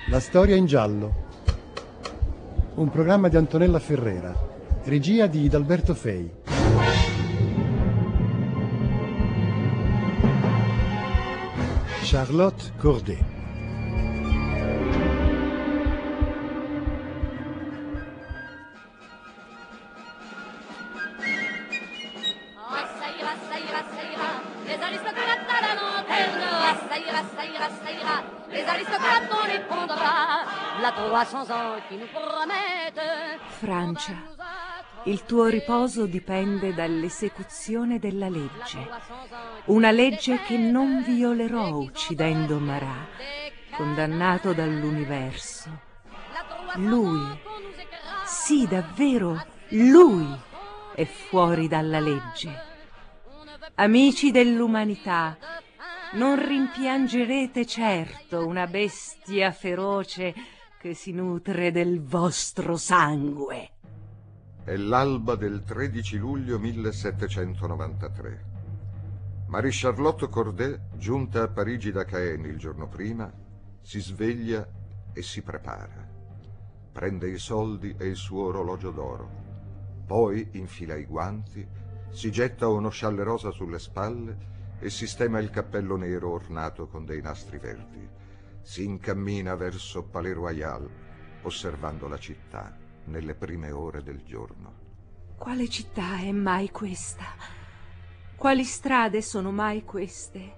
La storia in giallo. Un programma di Antonella Ferrera. Regia di Idalberto Fei. Charlotte Corday. Les aristocrates à la lanterne, ça ira, les aristocrates vont répondre la 300 ans qui nous promettent. Francia, il tuo riposo dipende dall'esecuzione della legge. Una legge che non violerò uccidendo Marat, condannato dall'universo. Lui, sì davvero, lui è fuori dalla legge. Amici dell'umanità, non rimpiangerete certo una bestia feroce che si nutre del vostro sangue. È l'alba del 13 luglio 1793. Marie-Charlotte Corday, giunta a Parigi da Caen il giorno prima, si sveglia e si prepara. Prende i soldi e il suo orologio d'oro. Poi infila i guanti, si getta uno scialle rosa sulle spalle e sistema il cappello nero ornato con dei nastri verdi. Si incammina verso Palais Royal, osservando la città nelle prime ore del giorno. Quale città è mai questa? Quali strade sono mai queste?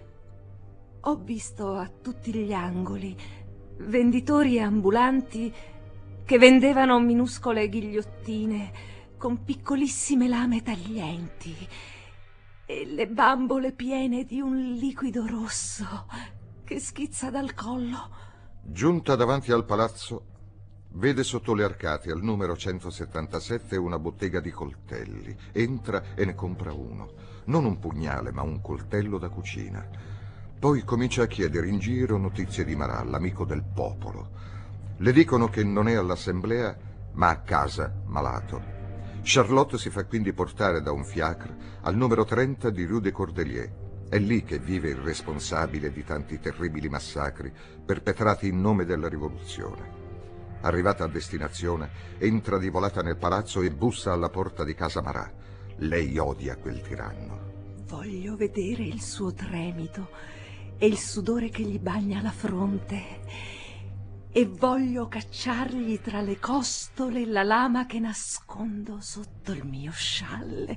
Ho visto a tutti gli angoli venditori ambulanti che vendevano minuscole ghigliottine con piccolissime lame taglienti e le bambole piene di un liquido rosso che schizza dal collo. Giunta davanti al palazzo, vede sotto le arcate al numero 177 una bottega di coltelli. Entra e ne compra uno. Non un pugnale, ma un coltello da cucina. Poi comincia a chiedere in giro notizie di Marat, l'amico del popolo. Le dicono che non è all'assemblea, ma a casa, malato. Charlotte si fa quindi portare da un fiacre al numero 30 di Rue des Cordeliers. È lì che vive il responsabile di tanti terribili massacri perpetrati in nome della rivoluzione. Arrivata a destinazione, entra di volata nel palazzo e bussa alla porta di casa Marat. Lei odia quel tiranno. Voglio vedere il suo tremito e il sudore che gli bagna la fronte. E voglio cacciargli tra le costole la lama che nascondo sotto il mio scialle.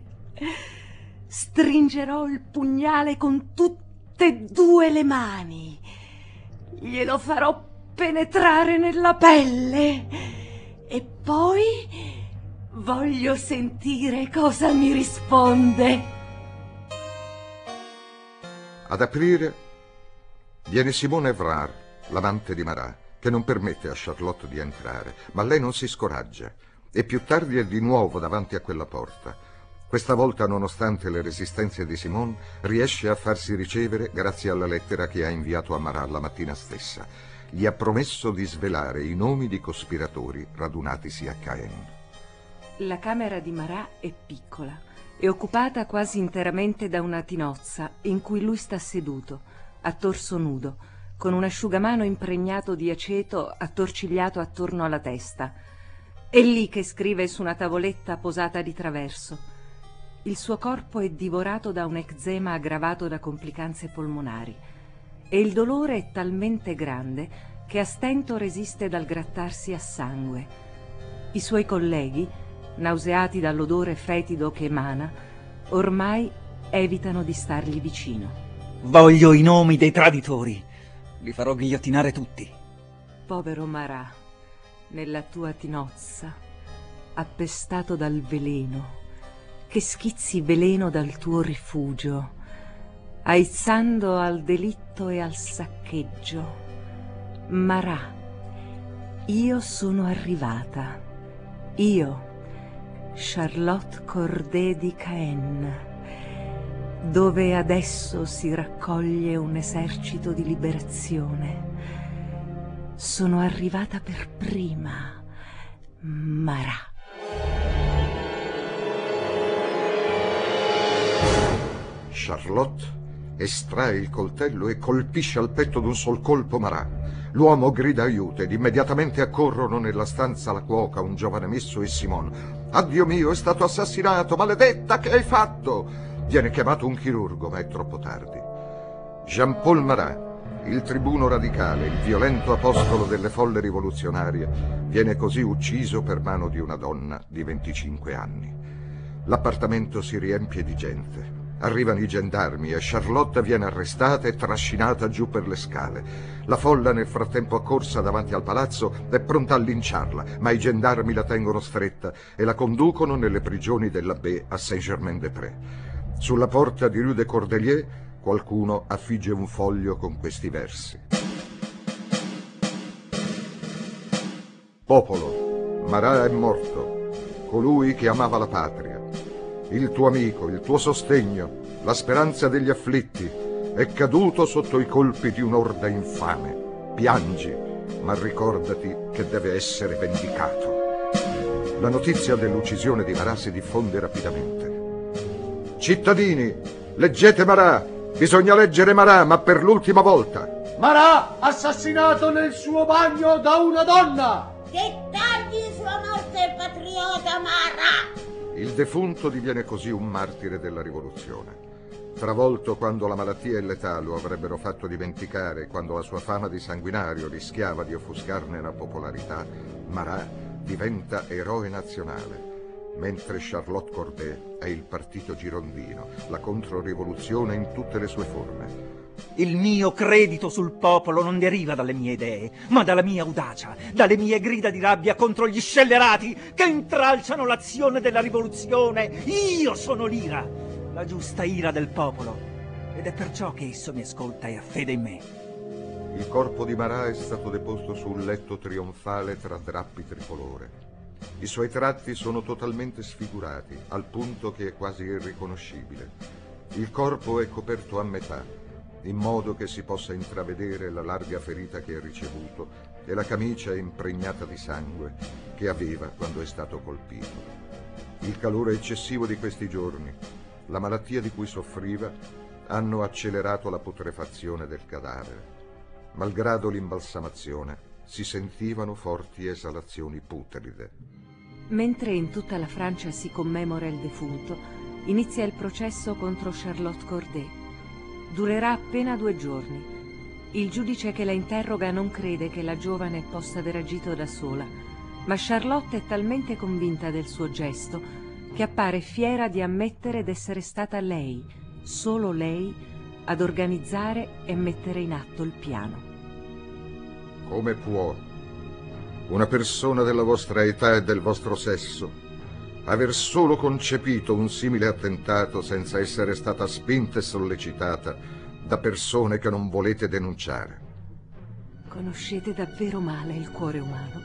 Stringerò il pugnale con tutte e due le mani. Glielo farò penetrare nella pelle. E poi voglio sentire cosa mi risponde. Ad aprire viene Simone Evrard, l'amante di Marat, che non permette a Charlotte di entrare, ma lei non si scoraggia e più tardi è di nuovo davanti a quella porta. Questa volta, nonostante le resistenze di Simone, riesce a farsi ricevere grazie alla lettera che ha inviato a Marat la mattina stessa. Gli ha promesso di svelare i nomi di cospiratori radunatisi a Caen. La camera di Marat è piccola e occupata quasi interamente da una tinozza in cui lui sta seduto, a torso nudo, con un asciugamano impregnato di aceto attorcigliato attorno alla testa. È lì che scrive su una tavoletta posata di traverso. Il suo corpo è divorato da un eczema aggravato da complicanze polmonari e il dolore è talmente grande che a stento resiste dal grattarsi a sangue. I suoi colleghi, nauseati dall'odore fetido che emana, ormai evitano di stargli vicino. Voglio i nomi dei traditori. Li farò ghigliottinare tutti. Povero Marat, nella tua tinozza, appestato dal veleno, che schizzi veleno dal tuo rifugio, aizzando al delitto e al saccheggio. Marat, io sono arrivata. Io, Charlotte Corday di Caen, dove adesso si raccoglie un esercito di liberazione. Sono arrivata per prima, Marat. Charlotte estrae il coltello e colpisce al petto d'un sol colpo Marat. L'uomo grida aiuto ed immediatamente accorrono nella stanza la cuoca, un giovane messo e Simone. «Addio mio, è stato assassinato! Maledetta, che hai fatto?» Viene chiamato un chirurgo, ma è troppo tardi. Jean-Paul Marat, il tribuno radicale, il violento apostolo delle folle rivoluzionarie, viene così ucciso per mano di una donna di 25 anni. L'appartamento si riempie di gente. Arrivano i gendarmi e Charlotte viene arrestata e trascinata giù per le scale. La folla nel frattempo accorsa davanti al palazzo è pronta a linciarla, ma i gendarmi la tengono stretta e la conducono nelle prigioni dell'Abbé a Saint-Germain-des-Prés. Sulla porta di Rue des Cordeliers qualcuno affigge un foglio con questi versi. Popolo, Marat è morto, colui che amava la patria, il tuo amico, il tuo sostegno, la speranza degli afflitti, è caduto sotto i colpi di un'orda infame. Piangi, ma ricordati che deve essere vendicato. La notizia dell'uccisione di Marat si diffonde rapidamente. Cittadini, leggete Marat! Bisogna leggere Marat, ma per l'ultima volta. Marat, assassinato nel suo bagno da una donna! Dettagli sulla morte del patriota Marat! Il defunto diviene così un martire della rivoluzione. Travolto quando la malattia e l'età lo avrebbero fatto dimenticare, quando la sua fama di sanguinario rischiava di offuscarne la popolarità, Marat diventa eroe nazionale. Mentre Charlotte Corday è il partito girondino, la controrivoluzione in tutte le sue forme. Il mio credito sul popolo non deriva dalle mie idee, ma dalla mia audacia, dalle mie grida di rabbia contro gli scellerati che intralciano l'azione della rivoluzione. Io sono l'ira, la giusta ira del popolo, ed è perciò che esso mi ascolta e ha fede in me. Il corpo di Marat è stato deposto su un letto trionfale tra drappi tricolore. I suoi tratti sono totalmente sfigurati, al punto che è quasi irriconoscibile. Il corpo è coperto a metà, in modo che si possa intravedere la larga ferita che ha ricevuto e la camicia impregnata di sangue che aveva quando è stato colpito. Il calore eccessivo di questi giorni, la malattia di cui soffriva, hanno accelerato la putrefazione del cadavere. Malgrado l'imbalsamazione, si sentivano forti esalazioni putride. Mentre in tutta la Francia si commemora il defunto, inizia il processo contro Charlotte Corday. Durerà appena 2 giorni. Il giudice che la interroga non crede che la giovane possa aver agito da sola, ma Charlotte è talmente convinta del suo gesto che appare fiera di ammettere d'essere stata lei, solo lei, ad organizzare e mettere in atto il piano. Come può una persona della vostra età e del vostro sesso aver solo concepito un simile attentato senza essere stata spinta e sollecitata da persone che non volete denunciare? Conoscete davvero male il cuore umano.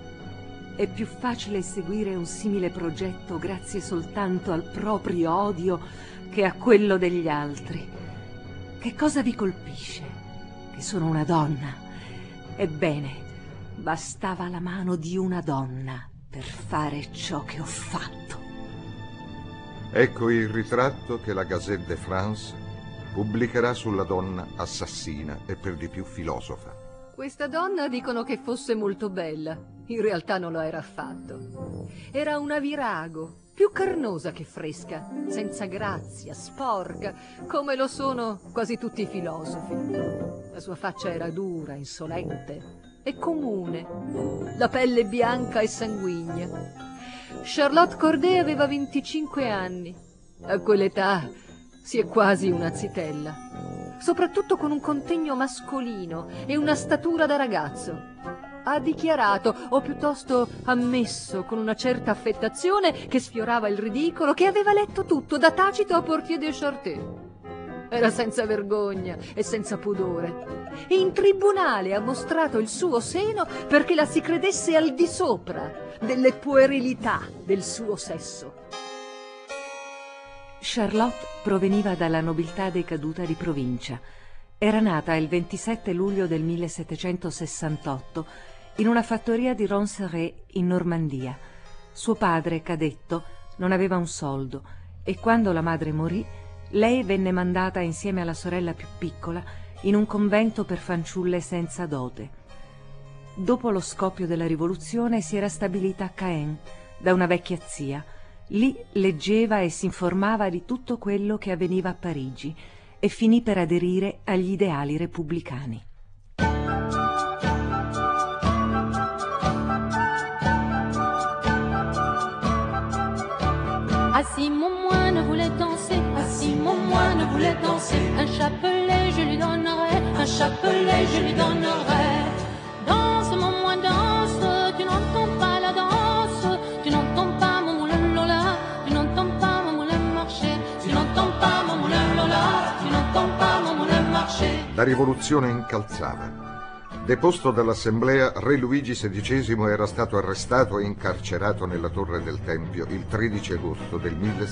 È più facile seguire un simile progetto grazie soltanto al proprio odio che a quello degli altri. Che cosa vi colpisce? Che sono una donna. Ebbene, bastava la mano di una donna per fare ciò che ho fatto. Ecco il ritratto che la Gazette de France pubblicherà sulla donna assassina e per di più filosofa. Questa donna dicono che fosse molto bella. In realtà non lo era affatto. Era una virago, più carnosa che fresca, senza grazia, sporca, come lo sono quasi tutti i filosofi. La sua faccia era dura, insolente e comune, la pelle bianca e sanguigna. Charlotte Corday aveva 25 anni. A quell'età si è quasi una zitella, soprattutto con un contegno mascolino e una statura da ragazzo. Ha dichiarato, o piuttosto ammesso con una certa affettazione che sfiorava il ridicolo, che aveva letto tutto da Tacito a Portier de Charté. Era senza vergogna e senza pudore. E in tribunale ha mostrato il suo seno perché la si credesse al di sopra delle puerilità del suo sesso. Charlotte proveniva dalla nobiltà decaduta di provincia. Era nata il 27 luglio del 1768 in una fattoria di Ronceret in Normandia. Suo padre, cadetto, non aveva un soldo e quando la madre morì, lei venne mandata insieme alla sorella più piccola in un convento per fanciulle senza dote. dopo lo scoppio della rivoluzione, si era stabilita a Caen da una vecchia zia. Lì leggeva e si informava di tutto quello che avveniva a Parigi e finì per aderire agli ideali repubblicani. Assis mon moine voulait danser, assis mon moine voulait danser. Un chapelet je lui donnerai, un chapelet je lui donnerai. Danse mon moine danse, tu n'entends pas la danse, tu n'entends pas mon moulin lola, tu n'entends pas mon moulin marcher, tu n'entends pas mon moulin lola, tu n'entends pas mon moulin marcher. La rivoluzione incalzava. Deposto dall'assemblea, re Luigi XVI era stato arrestato e incarcerato nella Torre del Tempio il 13 agosto del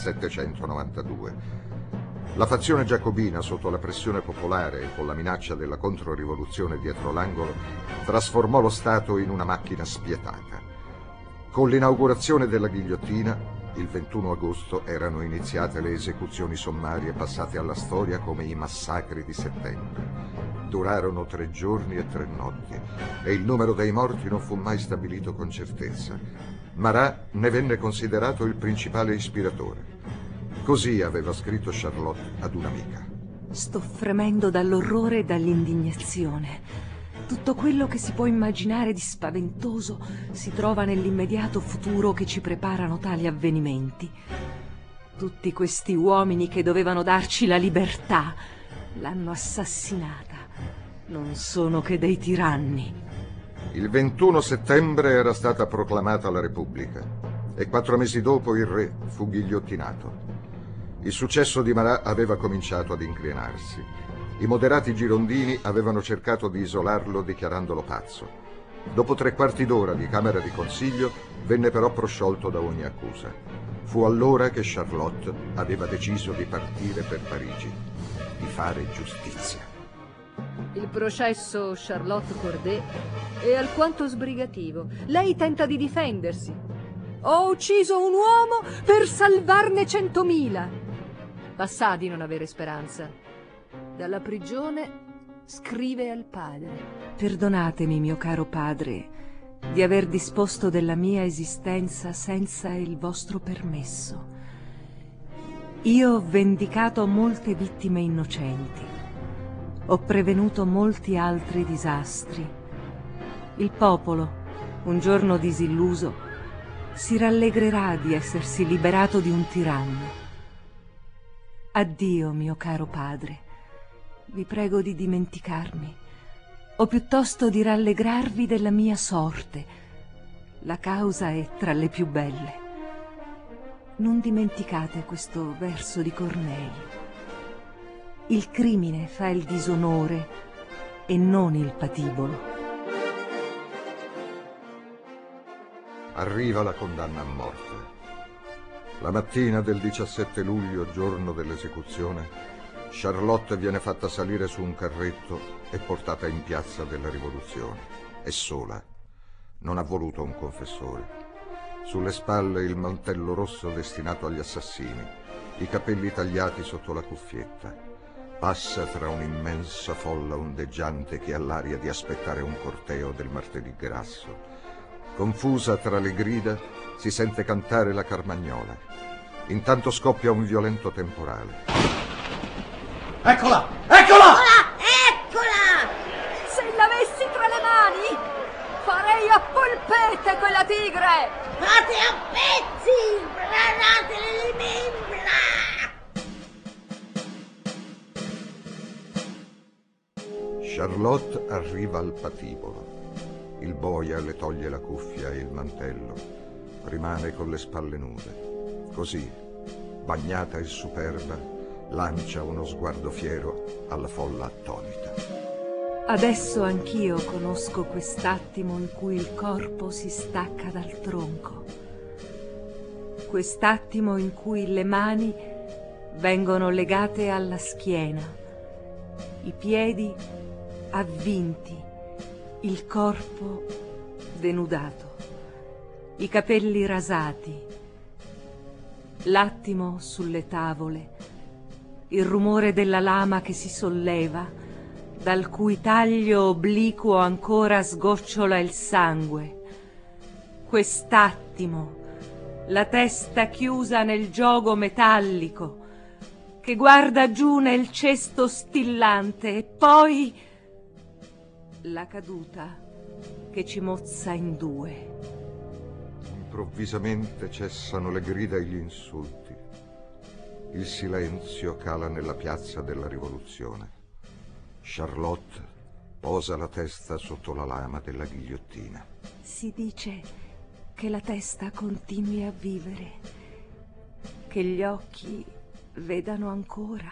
1792. La fazione giacobina, sotto la pressione popolare e con la minaccia della controrivoluzione dietro l'angolo, trasformò lo Stato in una macchina spietata. Con l'inaugurazione della ghigliottina, il 21 agosto, erano iniziate le esecuzioni sommarie passate alla storia come i massacri di settembre. Durarono 3 giorni e 3 notti e il numero dei morti non fu mai stabilito con certezza. Marat ne venne considerato il principale ispiratore. Così aveva scritto Charlotte ad un'amica. Sto fremendo dall'orrore e dall'indignazione. Tutto quello che si può immaginare di spaventoso si trova nell'immediato futuro che ci preparano tali avvenimenti. Tutti questi uomini che dovevano darci la libertà l'hanno assassinata. Non sono che dei tiranni. Il 21 settembre era stata proclamata la Repubblica e 4 mesi dopo il re fu ghigliottinato. Il successo di Marat aveva cominciato ad incrinarsi. I moderati girondini avevano cercato di isolarlo dichiarandolo pazzo. Dopo 3/4 d'ora di Camera di Consiglio venne però prosciolto da ogni accusa. Fu allora che Charlotte aveva deciso di partire per Parigi, di fare giustizia. Il processo Charlotte Corday è alquanto sbrigativo. Lei tenta di difendersi. Ho ucciso un uomo per salvarne 100.000. Passà di non avere speranza. Dalla prigione scrive al padre. Perdonatemi, mio caro padre, di aver disposto della mia esistenza senza il vostro permesso. Io ho vendicato molte vittime innocenti. Ho prevenuto molti altri disastri. Il popolo, un giorno disilluso, si rallegrerà di essersi liberato di un tiranno. Addio, mio caro padre. Vi prego di dimenticarmi, o piuttosto di rallegrarvi della mia sorte. La causa è tra le più belle. Non dimenticate questo verso di Corneille. Il crimine fa il disonore e non il patibolo. Arriva la condanna a morte. La mattina del 17 luglio, giorno dell'esecuzione, Charlotte viene fatta salire su un carretto e portata in piazza della Rivoluzione. È sola. Non ha voluto un confessore. Sulle spalle il mantello rosso destinato agli assassini, i capelli tagliati sotto la cuffietta. Passa tra un'immensa folla ondeggiante che ha l'aria di aspettare un corteo del martedì grasso. Confusa tra le grida, si sente cantare la Carmagnola. Intanto scoppia un violento temporale. Eccola! Eccola! Eccola! Se l'avessi tra le mani, farei a polpette quella tigre! Fate a pezzi! Granatele le membra! Charlotte arriva al patibolo. Il boia le toglie la cuffia e il mantello. Rimane con le spalle nude. Così, bagnata e superba, lancia uno sguardo fiero alla folla attonita. Adesso anch'io conosco quest'attimo in cui il corpo si stacca dal tronco. Quest'attimo in cui le mani vengono legate alla schiena, i piedi avvinti, il corpo denudato, i capelli rasati, l'attimo sulle tavole, il rumore della lama che si solleva, dal cui taglio obliquo ancora sgocciola il sangue. Quest'attimo, la testa chiusa nel giogo metallico, che guarda giù nel cesto stillante, e poi la caduta che ci mozza in due. Improvvisamente cessano le grida e gli insulti. Il silenzio cala nella piazza della rivoluzione. Charlotte posa la testa sotto la lama della ghigliottina. Si dice che la testa continui a vivere, che gli occhi vedano ancora.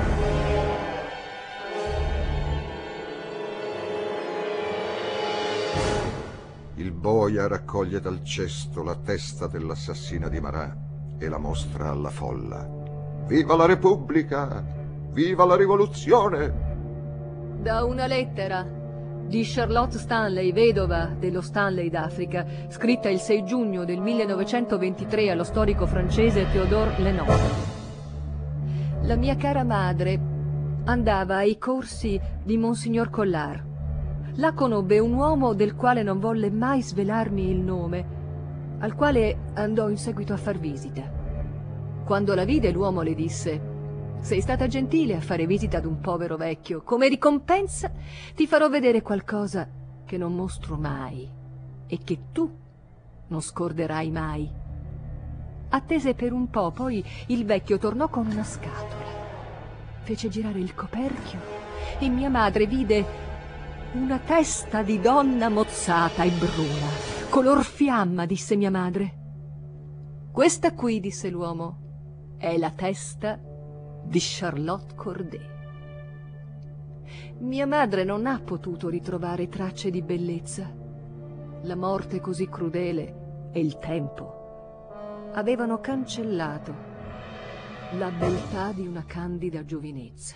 Il boia raccoglie dal cesto la testa dell'assassina di Marat e la mostra alla folla. Viva la Repubblica! Viva la rivoluzione! Da una lettera di Charlotte Stanley, vedova dello Stanley d'Africa, scritta il 6 giugno del 1923 allo storico francese Théodore Lenot. La mia cara madre andava ai corsi di Monsignor Collard. Là conobbe un uomo del quale non volle mai svelarmi il nome, al quale andò in seguito a far visita. Quando la vide, l'uomo le disse: «Sei stata gentile a fare visita ad un povero vecchio. Come ricompensa ti farò vedere qualcosa che non mostro mai e che tu non scorderai mai». Attese per un po', poi il vecchio tornò con una scatola. Fece girare il coperchio e mia madre vide una testa di donna mozzata e bruna, color fiamma, disse mia madre. «Questa qui», disse l'uomo, «è la testa di Charlotte Corday». Mia madre non ha potuto ritrovare tracce di bellezza. La morte così crudele e il tempo avevano cancellato la beltà di una candida giovinezza.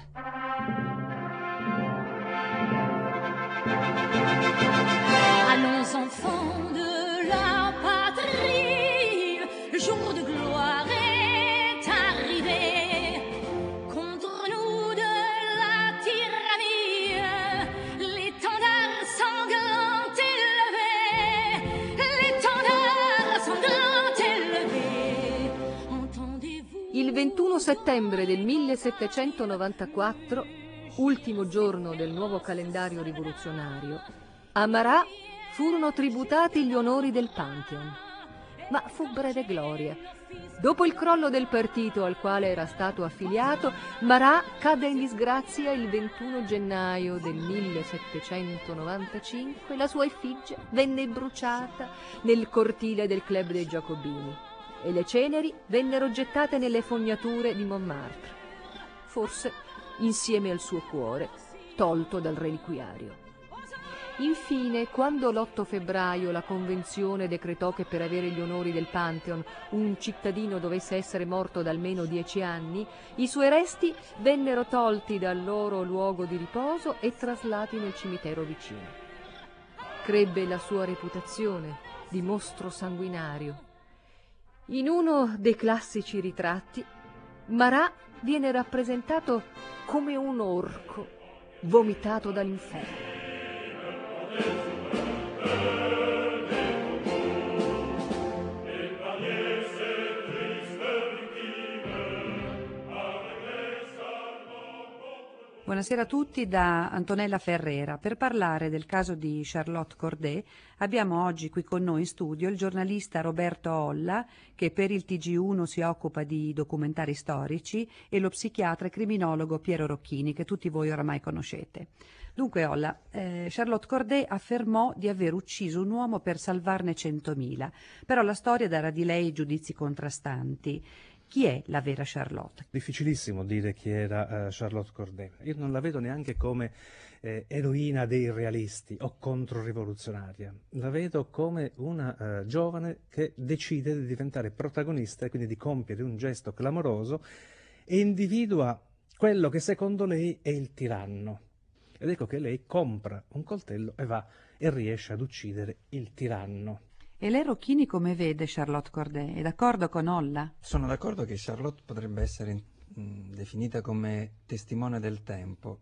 Allons enfants de la patrie, le jour de gloire est arrivé. Contre nous de la tyrannie, l'étendard sanglant élevé, l'étendard sanglant élevé. Entendez-vous? Il 21 settembre del 1794, ultimo giorno del nuovo calendario rivoluzionario, a Marat furono tributati gli onori del Pantheon. Ma fu breve gloria. Dopo il crollo del partito al quale era stato affiliato, Marat cadde in disgrazia il 21 gennaio del 1795. La sua effigie venne bruciata nel cortile del Club dei Giacobini e le ceneri vennero gettate nelle fognature di Montmartre, forse insieme al suo cuore, tolto dal reliquiario. Infine, quando l'8 febbraio la Convenzione decretò che per avere gli onori del Pantheon un cittadino dovesse essere morto da almeno 10 anni, i suoi resti vennero tolti dal loro luogo di riposo e traslati nel cimitero vicino. Crebbe la sua reputazione di mostro sanguinario. In uno dei classici ritratti, Marat viene rappresentato come un orco vomitato dall'inferno. Buonasera a tutti da Antonella Ferrera. Per parlare del caso di Charlotte Corday abbiamo oggi qui con noi in studio il giornalista Roberto Olla, che per il TG1 si occupa di documentari storici, e lo psichiatra e criminologo Piero Rocchini, che tutti voi oramai conoscete. Dunque Olla, Charlotte Corday affermò di aver ucciso un uomo per salvarne 100.000, però la storia darà di lei giudizi contrastanti. Chi è la vera Charlotte? Difficilissimo dire chi era Charlotte Corday. Io non la vedo neanche come eroina dei realisti o controrivoluzionaria. La vedo come una giovane che decide di diventare protagonista e quindi di compiere un gesto clamoroso e individua quello che secondo lei è il tiranno. Ed ecco che lei compra un coltello e va e riesce ad uccidere il tiranno. E lei, Rocchini, come vede Charlotte Corday? È d'accordo con Olla? Sono d'accordo che Charlotte potrebbe essere definita come testimone del tempo.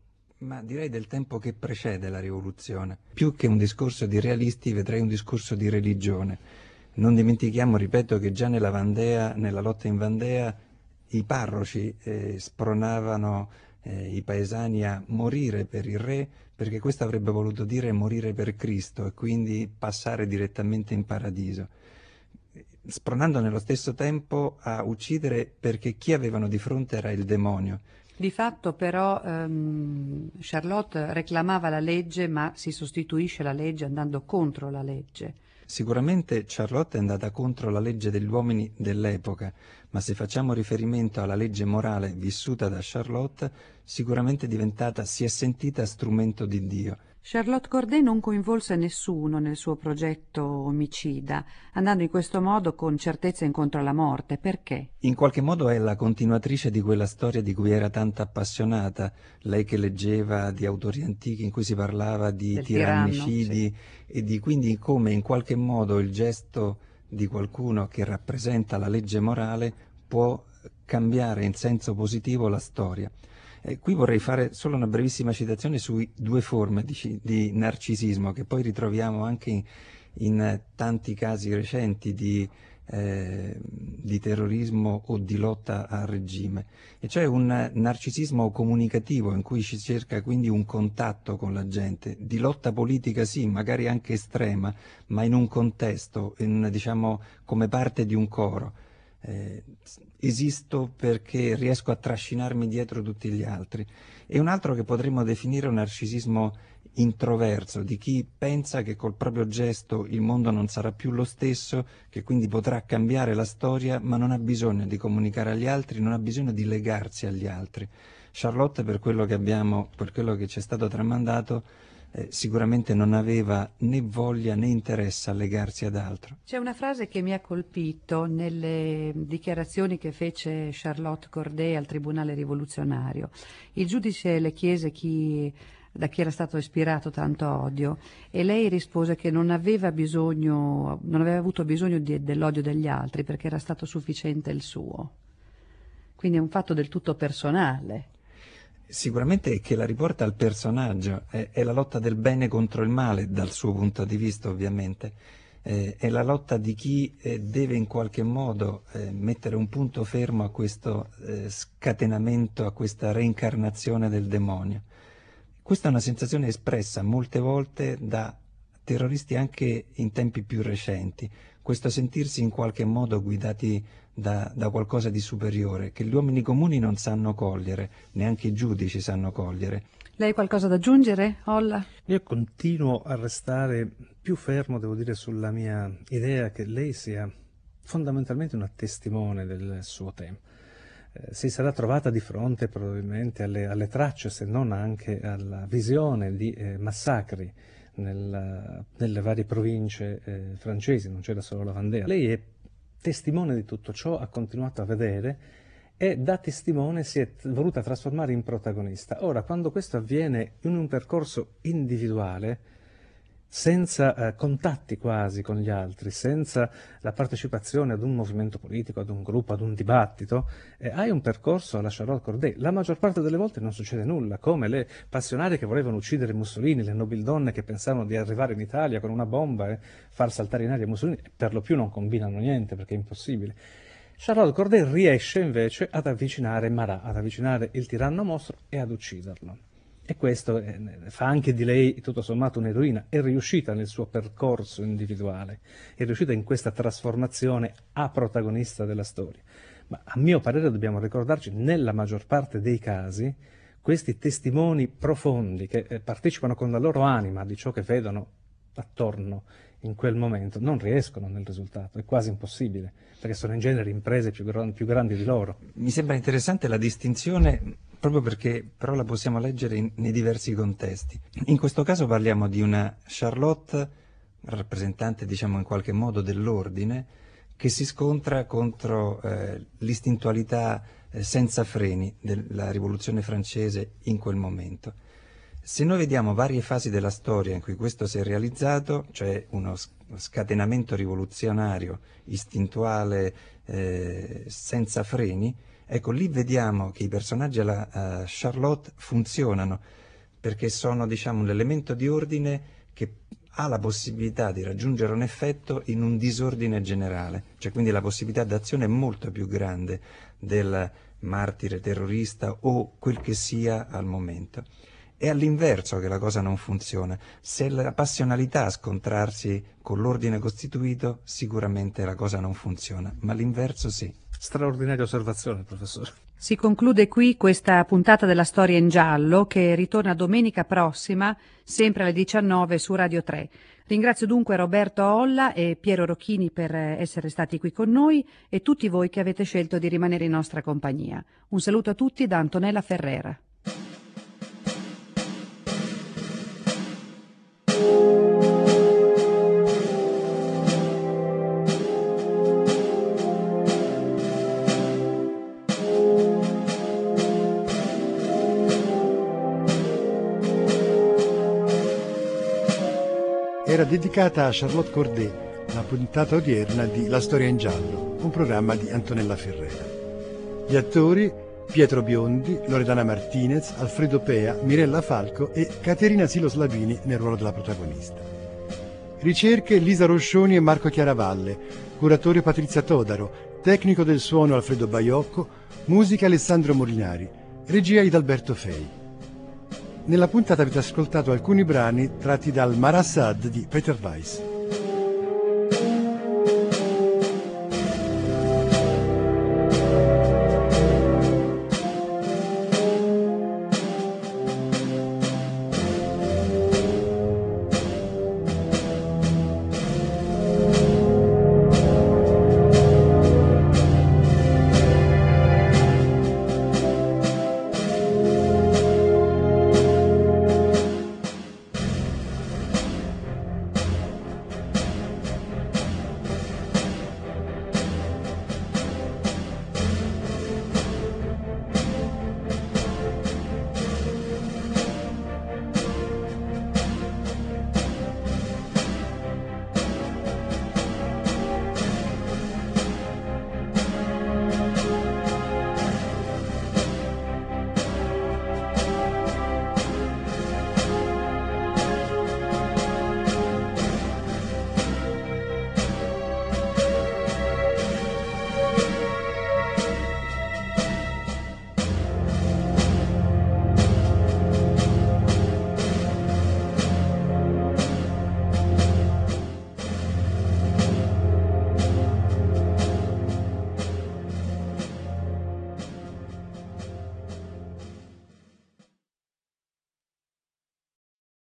Ma direi del tempo che precede la rivoluzione. Più che un discorso di realisti, vedrei un discorso di religione. Non dimentichiamo, ripeto, che già nella Vandea, nella lotta in Vandea, i parroci spronavano i paesani a morire per il re, perché questo avrebbe voluto dire morire per Cristo e quindi passare direttamente in paradiso, spronando nello stesso tempo a uccidere perché chi avevano di fronte era il demonio. Di fatto però Charlotte reclamava la legge, ma si sostituisce la legge andando contro la legge. Sicuramente Charlotte è andata contro la legge degli uomini dell'epoca, ma se facciamo riferimento alla legge morale vissuta da Charlotte, sicuramente si è sentita strumento di Dio. Charlotte Corday non coinvolse nessuno nel suo progetto omicida, andando in questo modo con certezza incontro alla morte. Perché? In qualche modo è la continuatrice di quella storia di cui era tanto appassionata, lei che leggeva di autori antichi in cui si parlava di tirannicidi, sì, e di quindi come in qualche modo il gesto di qualcuno che rappresenta la legge morale può cambiare in senso positivo la storia. Qui vorrei fare solo una brevissima citazione su due forme di narcisismo che poi ritroviamo anche in tanti casi recenti di terrorismo o di lotta al regime, e cioè un narcisismo comunicativo in cui si cerca quindi un contatto con la gente, di lotta politica sì, magari anche estrema, ma in un contesto, diciamo come parte di un coro. Esisto perché riesco a trascinarmi dietro tutti gli altri. E un altro che potremmo definire un narcisismo introverso, di chi pensa che col proprio gesto il mondo non sarà più lo stesso, che quindi potrà cambiare la storia, ma non ha bisogno di comunicare agli altri, non ha bisogno di legarsi agli altri. Charlotte, per quello che ci è stato tramandato, sicuramente non aveva né voglia né interesse a legarsi ad altro. C'è una frase che mi ha colpito nelle dichiarazioni che fece Charlotte Corday al Tribunale rivoluzionario. Il giudice le chiese da chi era stato ispirato tanto odio, e lei rispose che non aveva avuto bisogno dell'odio degli altri perché era stato sufficiente il suo. Quindi è un fatto del tutto personale. Sicuramente che la riporta al personaggio, è la lotta del bene contro il male dal suo punto di vista, ovviamente, è la lotta di chi deve in qualche modo mettere un punto fermo a questo scatenamento, a questa reincarnazione del demonio. Questa è una sensazione espressa molte volte da terroristi anche in tempi più recenti, questo sentirsi in qualche modo guidati da qualcosa di superiore, che gli uomini comuni non sanno cogliere, neanche i giudici sanno cogliere. Lei ha qualcosa da aggiungere, Olla? Io continuo a restare più fermo, devo dire, sulla mia idea che lei sia fondamentalmente una testimone del suo tempo. Si sarà trovata di fronte probabilmente alle tracce, se non anche alla visione di massacri nelle varie province francesi, non c'era solo la Vandea. Lei è testimone di tutto ciò, ha continuato a vedere e da testimone si è voluta trasformare in protagonista. Ora, quando questo avviene in un percorso individuale, senza contatti quasi con gli altri, senza la partecipazione ad un movimento politico, ad un gruppo, ad un dibattito, hai un percorso alla Charlotte Corday. La maggior parte delle volte non succede nulla, come le passionarie che volevano uccidere Mussolini, le nobildonne che pensavano di arrivare in Italia con una bomba e far saltare in aria Mussolini, per lo più non combinano niente perché è impossibile. Charlotte Corday riesce invece ad avvicinare Marat, ad avvicinare il tiranno mostro e ad ucciderlo. E questo fa anche di lei, tutto sommato, un'eroina. È riuscita nel suo percorso individuale, è riuscita in questa trasformazione a protagonista della storia. Ma a mio parere dobbiamo ricordarci, nella maggior parte dei casi, questi testimoni profondi che partecipano con la loro anima di ciò che vedono attorno in quel momento, non riescono nel risultato, è quasi impossibile, perché sono in genere imprese più grandi di loro. Mi sembra interessante la distinzione, proprio perché però la possiamo leggere nei diversi contesti. In questo caso parliamo di una Charlotte, rappresentante diciamo in qualche modo dell'ordine, che si scontra contro l'istintualità senza freni della rivoluzione francese in quel momento. Se noi vediamo varie fasi della storia in cui questo si è realizzato, cioè uno scatenamento rivoluzionario, istintuale, senza freni, ecco lì vediamo che i personaggi alla Charlotte funzionano, perché sono, diciamo, un elemento di ordine che ha la possibilità di raggiungere un effetto in un disordine generale, cioè quindi la possibilità d'azione è molto più grande del martire terrorista o quel che sia al momento. È all'inverso che la cosa non funziona. Se la passionalità scontrarsi con l'ordine costituito, sicuramente la cosa non funziona, ma l'inverso sì. Straordinaria osservazione, professore. Si conclude qui questa puntata della Storia in Giallo, che ritorna domenica prossima, sempre alle 19 su Radio 3. Ringrazio dunque Roberto Olla e Piero Rocchini per essere stati qui con noi e tutti voi che avete scelto di rimanere in nostra compagnia. Un saluto a tutti da Antonella Ferrera. Era dedicata a Charlotte Corday, la puntata odierna di La Storia in Giallo, un programma di Antonella Ferrera. Gli attori Pietro Biondi, Loredana Martinez, Alfredo Pea, Mirella Falco e Caterina Silo-Slavini nel ruolo della protagonista. Ricerche Lisa Roscioni e Marco Chiaravalle, curatore Patrizia Todaro, tecnico del suono Alfredo Baiocco, musica Alessandro Molinari, regia Idalberto Fei. Nella puntata avete ascoltato alcuni brani tratti dal Mar Assad di Peter Weiss.